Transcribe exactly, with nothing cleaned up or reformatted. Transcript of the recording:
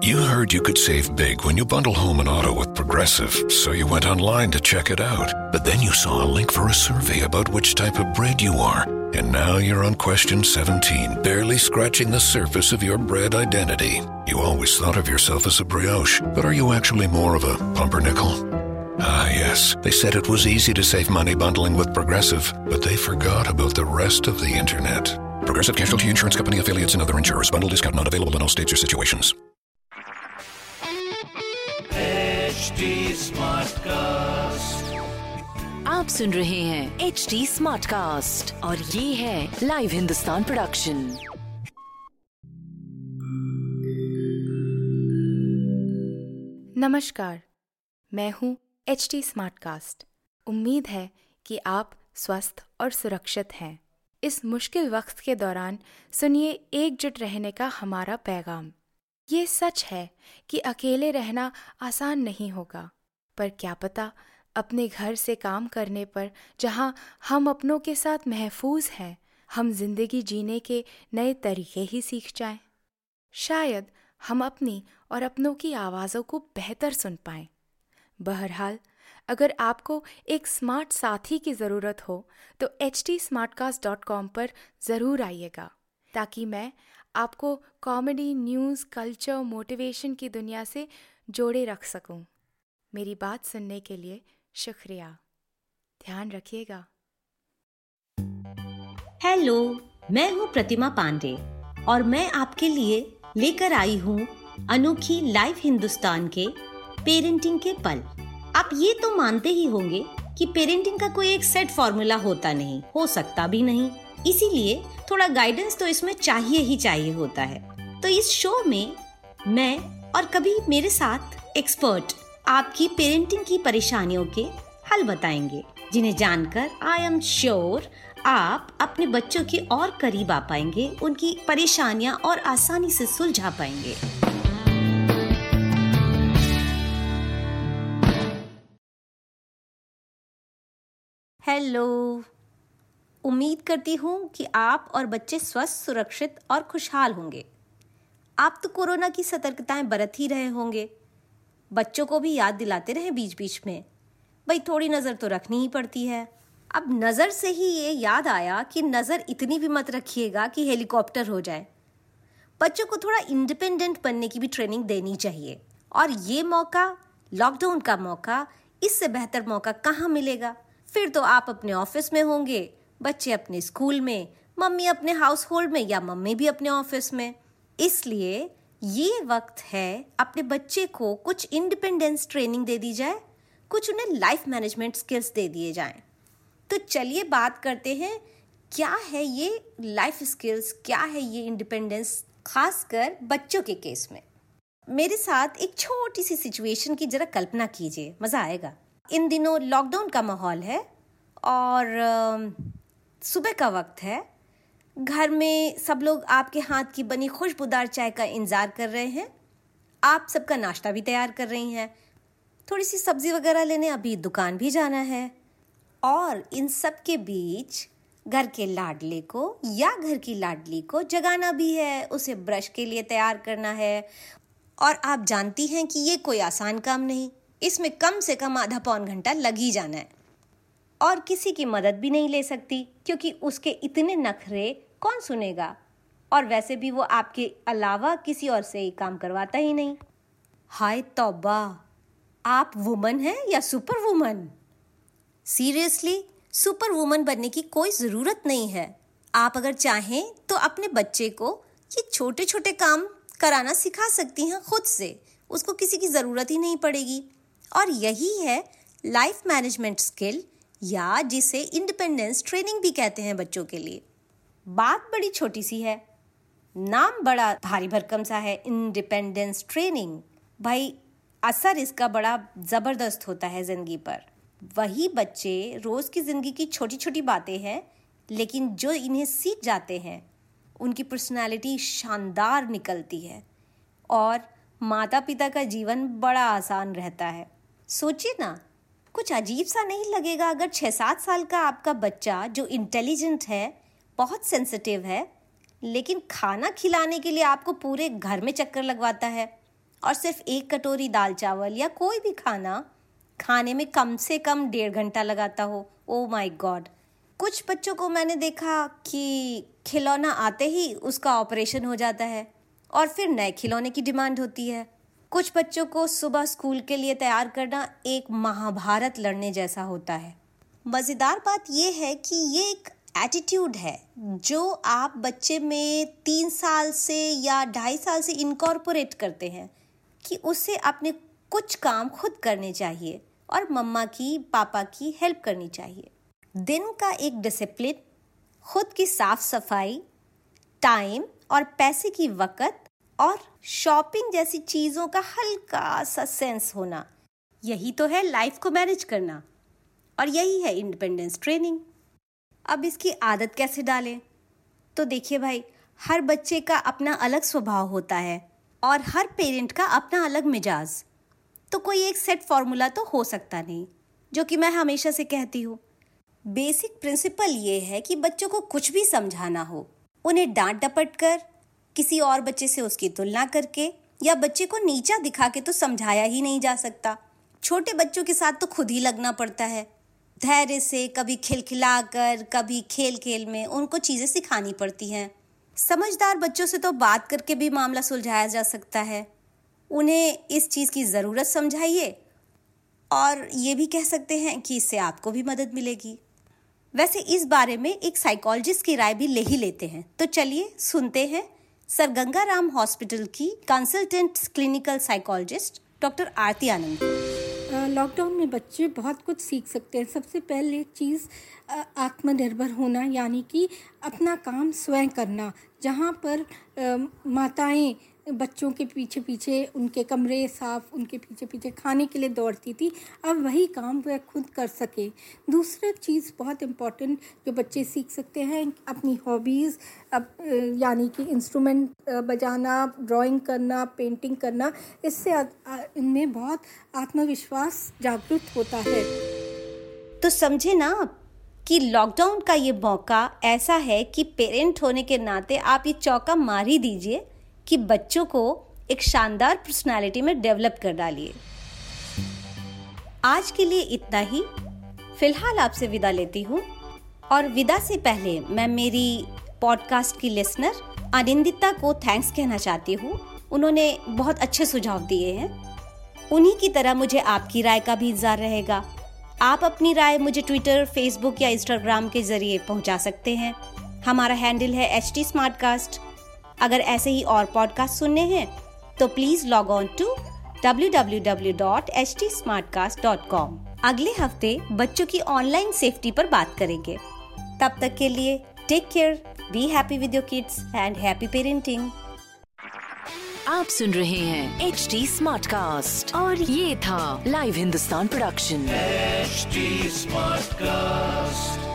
You heard you could save big when you bundle home and auto with Progressive, so you went online to check it out. But then you saw a link for a survey about which type of bread you are. And now you're on question seventeen, barely scratching the surface of your bread identity. You always thought of yourself as a brioche, but are you actually more of a pumpernickel? Ah, yes. They said it was easy to save money bundling with Progressive, but they forgot about the rest of the internet. Progressive Casualty Insurance Company affiliates and other insurers. Bundle discount not available in all states or situations. H D Smartcast. आप सुन रहे हैं H D Smartcast और ये है live Hindustan production. नमस्कार, मैं हूँ एच डी Smartcast। उम्मीद है कि आप स्वस्थ और सुरक्षित हैं। इस मुश्किल वक्त के दौरान सुनिए एकजुट रहने का हमारा पैगाम। ये सच है कि अकेले रहना आसान नहीं होगा, पर क्या पता अपने घर से काम करने पर, जहाँ हम अपनों के साथ महफूज हैं, हम जिंदगी जीने के नए तरीके ही सीख जाएं। शायद हम अपनी और अपनों की आवाज़ों को बेहतर सुन पाएं। बहरहाल, अगर आपको एक स्मार्ट साथी की ज़रूरत हो तो H D smartcast dot com पर ज़रूर आइएगा, ताकि मैं आपको कॉमेडी, न्यूज़, कल्चर, मोटिवेशन की दुनिया से जोड़े रख सकूं। मेरी बात सुनने के लिए शुक्रिया। ध्यान रखिएगा। हेलो, मैं हूँ प्रतिमा पांडे और मैं आपके लिए लेकर आई हूँ अनोखी लाइव हिंदुस्तान के पेरेंटिंग के पल। आप ये तो मानते ही होंगे कि पेरेंटिंग का कोई एक सेट फॉर्मूला होता नहीं, हो सकता भी नहीं, इसीलिए थोड़ा गाइडेंस तो इसमें चाहिए ही चाहिए होता है। तो इस शो में मैं और कभी मेरे साथ एक्सपर्ट आपकी पेरेंटिंग की परेशानियों के हल बताएंगे, जिन्हें जानकर आई एम श्योर आप अपने बच्चों के और करीब आ पाएंगे, उनकी परेशानियां और आसानी से सुलझा पाएंगे। हेलो, उम्मीद करती हूँ कि आप और बच्चे स्वस्थ, सुरक्षित और खुशहाल होंगे। आप तो कोरोना की सतर्कताएं बरत ही रहे होंगे। बच्चों को भी याद दिलाते रहे बीच बीच में, भाई थोड़ी नज़र तो रखनी ही पड़ती है। अब नज़र से ही ये याद आया कि नज़र इतनी भी मत रखिएगा कि हेलीकॉप्टर हो जाए। बच्चों को थोड़ा इंडिपेंडेंट बनने की भी ट्रेनिंग देनी चाहिए, और ये मौका, लॉकडाउन का मौका, इससे बेहतर मौका कहाँ मिलेगा। फिर तो आप अपने ऑफिस में होंगे, बच्चे अपने स्कूल में, मम्मी अपने हाउस होल्ड में या मम्मी भी अपने ऑफिस में। इसलिए ये वक्त है अपने बच्चे को कुछ इंडिपेंडेंस ट्रेनिंग दे दी जाए, कुछ उन्हें लाइफ मैनेजमेंट स्किल्स दे दिए जाएं। तो चलिए बात करते हैं, क्या है ये लाइफ स्किल्स, क्या है ये इंडिपेंडेंस, खासकर बच्चों के केस में। मेरे साथ एक छोटी सी सिचुएशन की जरा कल्पना कीजिए, मज़ा आएगा। इन दिनों लॉकडाउन का माहौल है और सुबह का वक्त है। घर में सब लोग आपके हाथ की बनी खुशबूदार चाय का इंतज़ार कर रहे हैं। आप सबका नाश्ता भी तैयार कर रही हैं। थोड़ी सी सब्जी वगैरह लेने अभी दुकान भी जाना है। और इन सब के बीच घर के लाडले को या घर की लाडली को जगाना भी है, उसे ब्रश के लिए तैयार करना है। और आप जानती हैं कि ये कोई आसान काम नहीं, इसमें कम से कम आधा पौन घंटा लग ही जाना है। और किसी की मदद भी नहीं ले सकती, क्योंकि उसके इतने नखरे कौन सुनेगा, और वैसे भी वो आपके अलावा किसी और से ही काम करवाता ही नहीं। हाय तौबा, आप वुमन हैं या super woman? Seriously, super woman बनने की कोई ज़रूरत नहीं है। आप अगर चाहें तो अपने बच्चे को ये छोटे छोटे काम कराना सिखा सकती हैं खुद से, उसको किसी की ज़रूरत ही नहीं पड़ेगी। और यही है लाइफ मैनेजमेंट स्किल, या जिसे इंडिपेंडेंस ट्रेनिंग भी कहते हैं बच्चों के लिए। बात बड़ी छोटी सी है, नाम बड़ा भारी भरकम सा है, इंडिपेंडेंस ट्रेनिंग। भाई असर इसका बड़ा ज़बरदस्त होता है ज़िंदगी पर। वही बच्चे रोज़ की ज़िंदगी की छोटी छोटी बातें हैं, लेकिन जो इन्हें सीख जाते हैं उनकी पर्सनालिटी शानदार निकलती है और माता पिता का जीवन बड़ा आसान रहता है। सोचिए ना, कुछ अजीब सा नहीं लगेगा अगर छः सात साल का आपका बच्चा जो इंटेलिजेंट है, बहुत सेंसिटिव है, लेकिन खाना खिलाने के लिए आपको पूरे घर में चक्कर लगवाता है और सिर्फ एक कटोरी दाल चावल या कोई भी खाना खाने में कम से कम डेढ़ घंटा लगाता हो। Oh my god. कुछ बच्चों को मैंने देखा कि खिलौना आते ही उसका ऑपरेशन हो जाता है और फिर नए खिलौने की डिमांड होती है। कुछ बच्चों को सुबह स्कूल के लिए तैयार करना एक महाभारत लड़ने जैसा होता है। मज़ेदार बात यह है कि ये एक एटीट्यूड है जो आप बच्चे में तीन साल से या ढाई साल से इनकॉर्पोरेट करते हैं कि उसे अपने कुछ काम खुद करने चाहिए और मम्मा की पापा की हेल्प करनी चाहिए। दिन का एक डिसिप्लिन, खुद की साफ सफाई, टाइम और पैसे की वक़्त और शॉपिंग जैसी चीज़ों का हल्का सा सेंस होना, यही तो है लाइफ को मैनेज करना और यही है इंडिपेंडेंस ट्रेनिंग। अब इसकी आदत कैसे डालें? तो देखिए भाई, हर बच्चे का अपना अलग स्वभाव होता है और हर पेरेंट का अपना अलग मिजाज। तो कोई एक सेट फॉर्मूला तो हो सकता नहीं, जो कि मैं हमेशा से कहती हूँ। बेसिक प्रिंसिपल ये है कि बच्चों को कुछ भी समझाना हो, उन्हें डांट डपट कर, किसी और बच्चे से उसकी तुलना करके या बच्चे को नीचा दिखा के तो समझाया ही नहीं जा सकता। छोटे बच्चों के साथ तो खुद ही लगना पड़ता है, धैर्य से, कभी खिलखिला कर, कभी खेल खेल में उनको चीज़ें सिखानी पड़ती हैं। समझदार बच्चों से तो बात करके भी मामला सुलझाया जा सकता है। उन्हें इस चीज़ की ज़रूरत समझाइए और ये भी कह सकते हैं कि इससे आपको भी मदद मिलेगी। वैसे इस बारे में एक साइकोलॉजिस्ट की राय भी ले ही लेते हैं, तो चलिए सुनते हैं सर गंगाराम हॉस्पिटल की consultant clinical psychologist doctor Aarti Anand. Lockdown में बच्चे बहुत कुछ सीख सकते हैं। सबसे पहले चीज़ आत्मनिर्भर होना, यानी कि अपना काम स्वयं करना। जहाँ पर माताएं बच्चों के पीछे पीछे उनके कमरे साफ, उनके पीछे पीछे खाने के लिए दौड़ती थी, अब वही काम वह खुद कर सके। दूसरा चीज़ बहुत इम्पॉर्टेंट जो बच्चे सीख सकते हैं, अपनी हॉबीज़, अब यानी कि इंस्ट्रूमेंट बजाना, ड्राइंग करना, पेंटिंग करना। इससे इनमें बहुत आत्मविश्वास जागृत होता है। तो समझे ना आप कि लॉकडाउन का ये मौका ऐसा है कि पेरेंट होने के नाते आप ये चौका मार ही दीजिए कि बच्चों को एक शानदार पर्सनालिटी में डेवलप कर डालिए। आज के लिए इतना ही। फिलहाल आपसे विदा लेती हूँ और विदा से पहले मैं मेरी पॉडकास्ट की लिसनर अनिंदिता को थैंक्स कहना चाहती हूँ। उन्होंने बहुत अच्छे सुझाव दिए हैं। उन्हीं की तरह मुझे आपकी राय का भी इंतजार रहेगा। आप अपनी राय मुझे ट्विटर, फेसबुक या इंस्टाग्राम के जरिए पहुँचा सकते हैं। हमारा हैंडल है एच टी स्मार्टकास्ट। अगर ऐसे ही और पॉडकास्ट सुनने हैं तो please log on to W W W dot H T smartcast dot com. अगले हफ्ते बच्चों की ऑनलाइन सेफ्टी पर बात करेंगे। तब तक के लिए take care, be happy with your kids and happy parenting. आप सुन रहे हैं एच टी स्मार्टकास्ट और ये था live Hindustan production H T Smartcast.